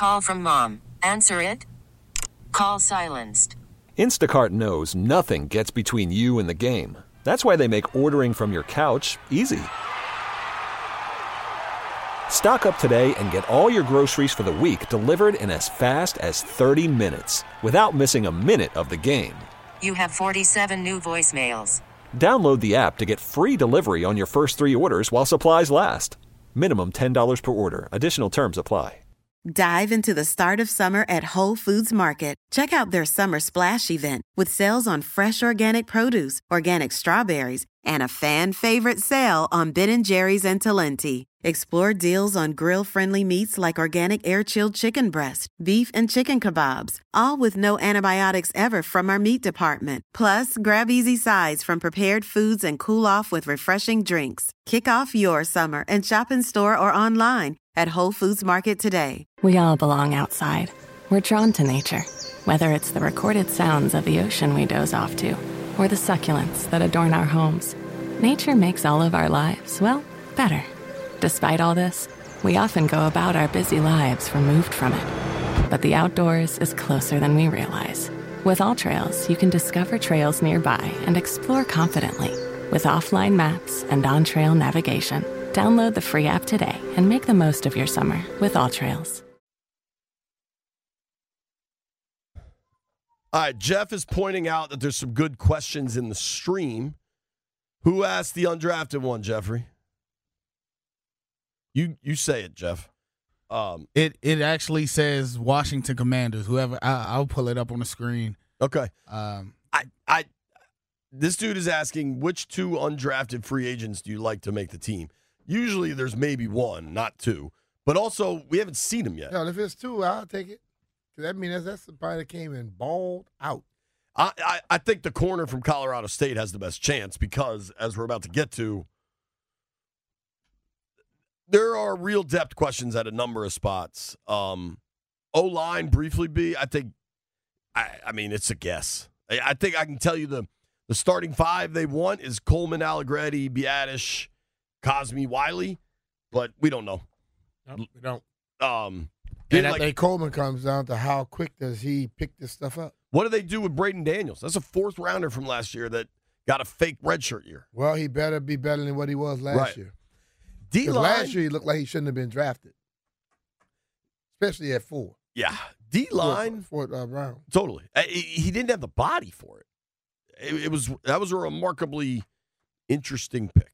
Call from mom. Answer it. Call silenced. Instacart knows nothing gets between you and the game. That's why they make ordering from your couch easy. Stock up today and get all your groceries for the week delivered in as fast as 30 minutes without missing a minute of the game. You have 47 new voicemails. Download the app to get free delivery on your first 3 orders while supplies last. Minimum $10 per order. Additional terms apply. Dive into the start of summer at Whole Foods Market. Check out their Summer Splash event with sales on fresh organic produce, organic strawberries, and a fan-favorite sale on Ben & Jerry's and Talenti. Explore deals on grill-friendly meats like organic air-chilled chicken breast, beef and chicken kebabs, all with no antibiotics ever from our meat department. Plus, grab easy sides from prepared foods and cool off with refreshing drinks. Kick off your summer and shop in store or online at Whole Foods Market today. We all belong outside. We're drawn to nature, whether it's the recorded sounds of the ocean we doze off to, or the succulents that adorn our homes. Nature makes all of our lives, well, better. Despite all this, we often go about our busy lives removed from it. But the outdoors is closer than we realize. With AllTrails, you can discover trails nearby and explore confidently. With offline maps and on-trail navigation, download the free app today and make the most of your summer with AllTrails. All right, Jeff is pointing out that there's some good questions in the stream. Who asked the undrafted one, Jeffrey? You say it, Jeff. It actually says Washington Commanders. Whoever, I'll pull it up on the screen. Okay. This dude is asking, which 2 undrafted free agents do you like to make the team? Usually there's maybe 1, not 2. But also, we haven't seen him yet. No, if it's 2, I'll take it. Because that means that's somebody that came and balled out. I think the corner from Colorado State has the best chance because, as we're about to get to, there are real depth questions at a number of spots. O-line, briefly, B, I think, I mean, it's a guess. I think I can tell you the starting 5 they want is Coleman, Allegretti, Biadasz, Cosme, Wiley, but we don't know. No, we don't. And I think Coleman comes down to how quick does he pick this stuff up. What do they do with Braden Daniels? That's a 4th rounder from last year that got a fake redshirt year. Well, he better be better than what he was last year. D-line, last year he looked like he shouldn't have been drafted, especially at 4. Yeah, D-line, 4th round. Totally. He didn't have the body for it. That was a remarkably interesting pick.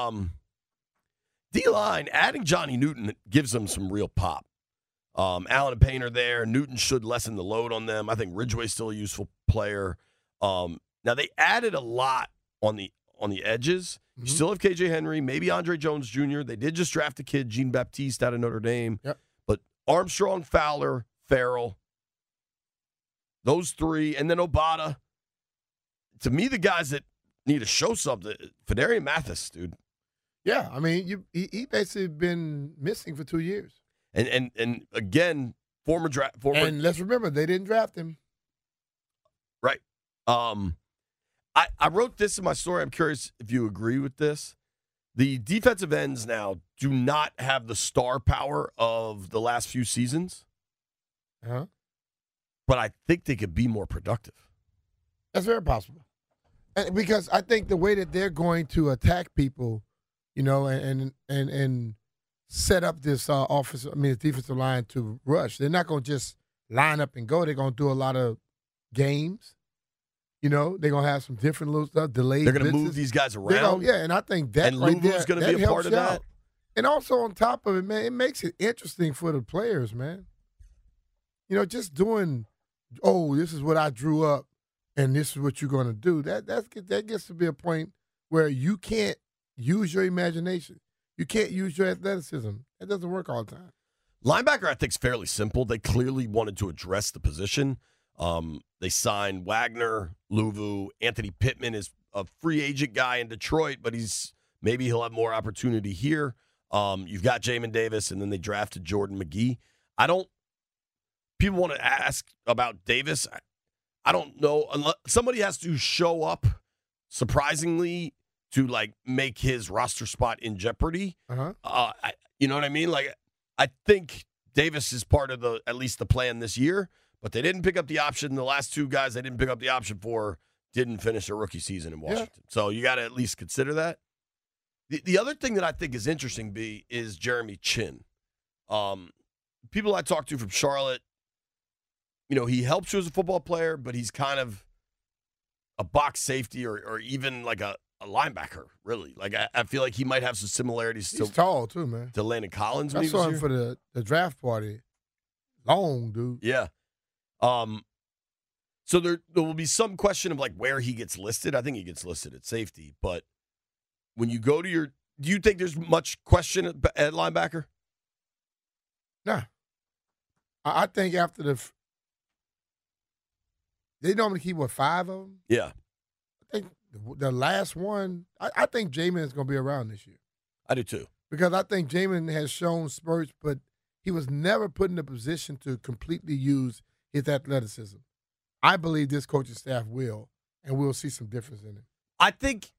D-line, adding Johnny Newton gives them some real pop. Allen and Payne are there. Newton should lessen the load on them. I think Ridgeway's still a useful player. Now they added a lot on the edges. You still have KJ Henry, maybe Andre Jones Jr. They did just draft a kid, Jean Baptiste, out of Notre Dame. Yep. But Armstrong, Fowler, Farrell, those 3, and then Obata. To me, the guys that need to show something, Fedarian Mathis, dude. Yeah, I mean, he basically been missing for 2 years. And again, former. And let's remember, they didn't draft him. Right. I wrote this in my story. I'm curious if you agree with this. The defensive ends now do not have the star power of the last few seasons. Uh-huh. But I think they could be more productive. That's very possible. Because I think the way that they're going to attack people, you know, and set up this defensive line to rush. They're not going to just line up and go. They're going to do a lot of games. You know, they're going to have some different little stuff, delayed They're going to blitzes. move these guys around. And I think that and right Luvu's there, going to be a part of that. out. And also on top of it, man, it makes it interesting for the players, man. You know, just doing, this is what I drew up, and this is what you're going to do. That gets to be a point where you can't use your imagination. You can't use your athleticism. That doesn't work all the time. Linebacker, I think, is fairly simple. They clearly wanted to address the position. They signed Wagner, Luvu. Anthony Pittman is a free agent guy in Detroit, but maybe he'll have more opportunity here. You've got Jamin Davis, and then they drafted Jordan McGee. People want to ask about Davis. I don't know. Unless somebody has to show up surprisingly to make his roster spot in jeopardy. Uh-huh. You know what I mean? I think Davis is part of at least the plan this year, but they didn't pick up the option. The last two guys they didn't pick up the option for didn't finish their rookie season in Washington. Yeah. So you got to at least consider that. The other thing that I think is interesting, B, is Jeremy Chinn. People I talked to from Charlotte, he helps you as a football player, but he's kind of a box safety or even like a linebacker, really. Like, I feel like he might have some similarities. He's tall, too, man. To Landon Collins when I he was saw him here. for the draft party. Long, dude. Yeah. So there will be some question of, like, where he gets listed. I think he gets listed at safety. But when you go to do you think there's much question at linebacker? Nah. I think after they normally keep, 5 of them? Yeah. I think the last one, I think Jamin is going to be around this year. I do too. Because I think Jamin has shown spurts, but he was never put in a position to completely use his athleticism. I believe this coaching staff will, and we'll see some difference in it. I think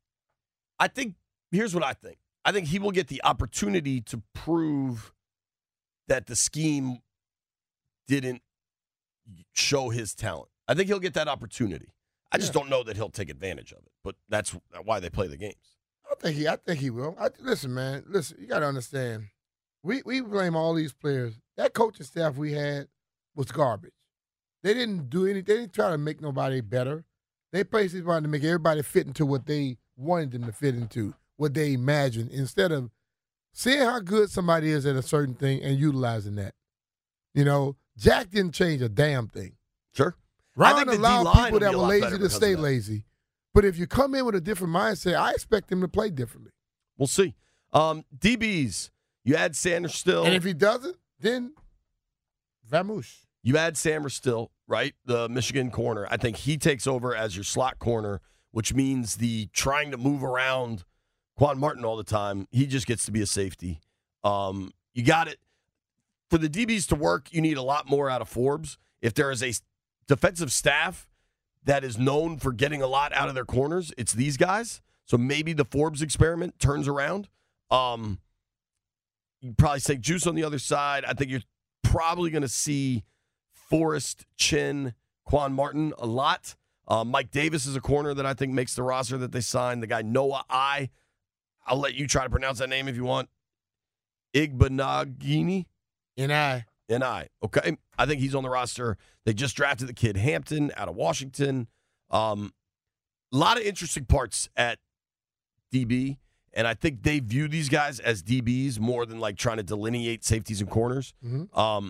here's what I think. I think he will get the opportunity to prove that the scheme didn't show his talent. I think he'll get that opportunity. I just don't know that he'll take advantage of it, but that's why they play the games. I think he will. Listen, man. Listen, you got to understand. We blame all these players. That coaching staff we had was garbage. They didn't do anything. They didn't try to make nobody better. They basically wanted to make everybody fit into what they wanted them to fit into, what they imagined, instead of seeing how good somebody is at a certain thing and utilizing that. Jack didn't change a damn thing. Sure. Ron allowed people that were lazy to stay lazy. But if you come in with a different mindset, I expect him to play differently. We'll see. DBs, you add Sanders still. And if he doesn't, then Vamouche. You add Sanders still, right? The Michigan corner. I think he takes over as your slot corner, which means the trying to move around Quan Martin all the time, he just gets to be a safety. You got it. For the DBs to work, you need a lot more out of Forbes. If there is a defensive staff that is known for getting a lot out of their corners, it's these guys. So maybe the Forbes experiment turns around. You probably say Juice on the other side. I think you're probably going to see Forrest, Chinn, Quan Martin a lot. Mike Davis is a corner that I think makes the roster that they signed. The guy Noah I'll let you try to pronounce that name if you want. Igbenogany? N.I. Okay. I think he's on the roster. They just drafted the kid Hampton out of Washington. A lot of interesting parts at DB, and I think they view these guys as DBs more than like trying to delineate safeties and corners. Mm-hmm.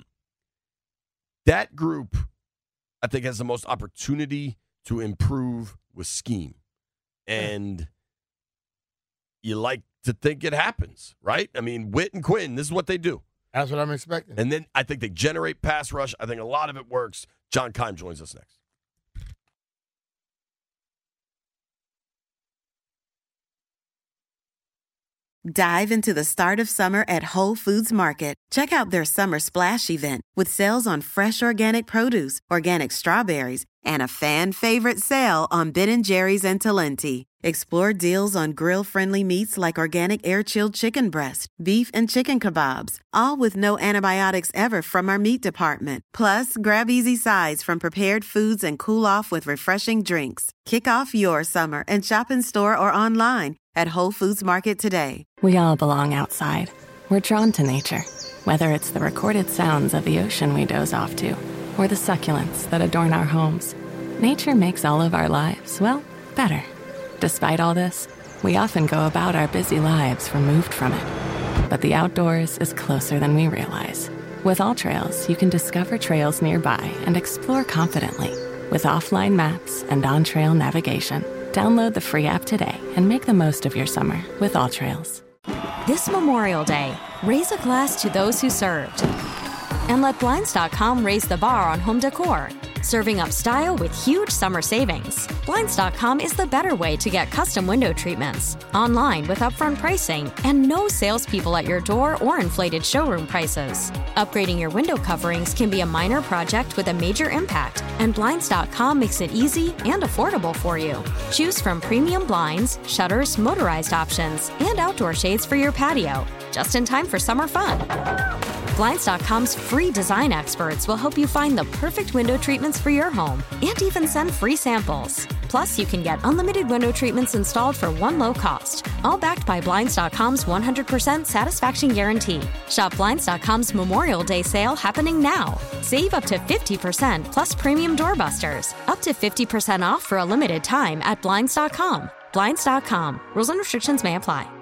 That group, I think, has the most opportunity to improve with scheme. And you like to think it happens, right? I mean, Witt and Quinn, this is what they do. That's what I'm expecting. And then I think they generate pass rush. I think a lot of it works. John Keim joins us next. Dive into the start of summer at Whole Foods Market. Check out their summer splash event with sales on fresh organic produce, organic strawberries, and a fan-favorite sale on Ben & Jerry's and Talenti. Explore deals on grill-friendly meats like organic air-chilled chicken breast, beef and chicken kebabs, all with no antibiotics ever from our meat department. Plus, grab easy sides from prepared foods and cool off with refreshing drinks. Kick off your summer and shop in store or online at Whole Foods Market today. We all belong outside. We're drawn to nature, whether it's the recorded sounds of the ocean we doze off to, or the succulents that adorn our homes. Nature makes all of our lives, well, better. Despite all this, we often go about our busy lives removed from it. But the outdoors is closer than we realize. With AllTrails, you can discover trails nearby and explore confidently. With offline maps and on-trail navigation, download the free app today and make the most of your summer with AllTrails. This Memorial Day, raise a glass to those who served. And let Blinds.com raise the bar on home decor. Serving up style with huge summer savings. Blinds.com is the better way to get custom window treatments. Online with upfront pricing and no salespeople at your door or inflated showroom prices. Upgrading your window coverings can be a minor project with a major impact, and Blinds.com makes it easy and affordable for you. Choose from premium blinds, shutters, motorized options, and outdoor shades for your patio. Just in time for summer fun. Blinds.com's free design experts will help you find the perfect window treatments for your home and even send free samples. Plus, you can get unlimited window treatments installed for one low cost, all backed by Blinds.com's 100% satisfaction guarantee. Shop Blinds.com's Memorial Day sale happening now. Save up to 50% plus premium doorbusters. Up to 50% off for a limited time at Blinds.com. Blinds.com. Rules and restrictions may apply.